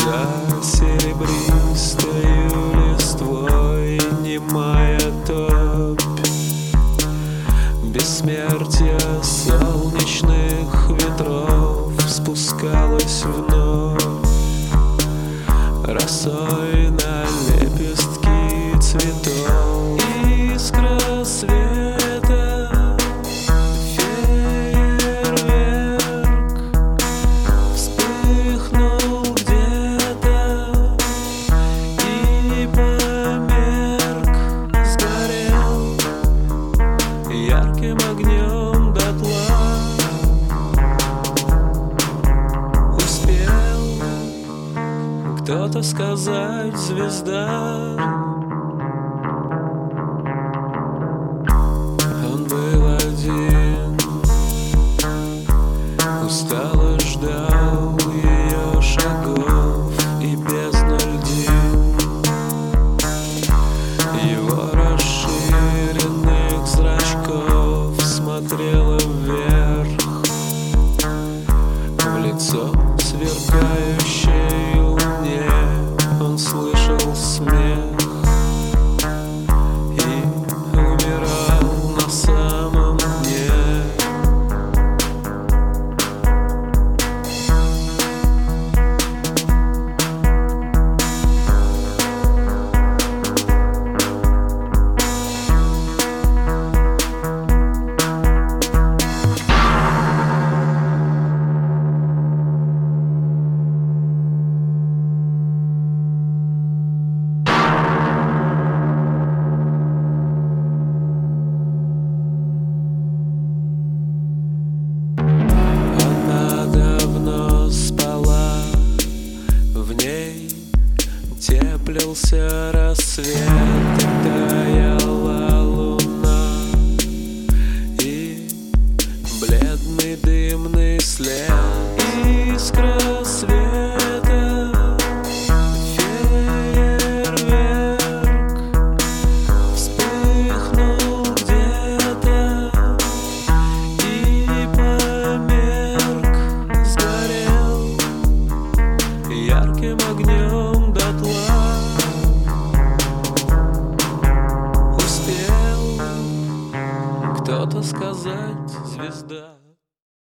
За серебристою листвой немая топь, бессмертие солнечных ветров спускалось вновь росой на лепестки цветов. Искра света, фейерверк вспыхнул где-то и померк, сгорел ярким огнем дотла. Успел кто-то сказать: звезда. Он был один, устало ждал ее шагов и бездна льдин его расширенных зрачков смотрела вверх в лицо сверкающей луне. Он слышал смех и умирал на самом дне. Теплился рассвет, таяла луна, и бледный дымный след. Искра света, фейерверк вспыхнул где-то и померк, сгорел ярким огнем дотла. Успел кто-то сказать: звезда.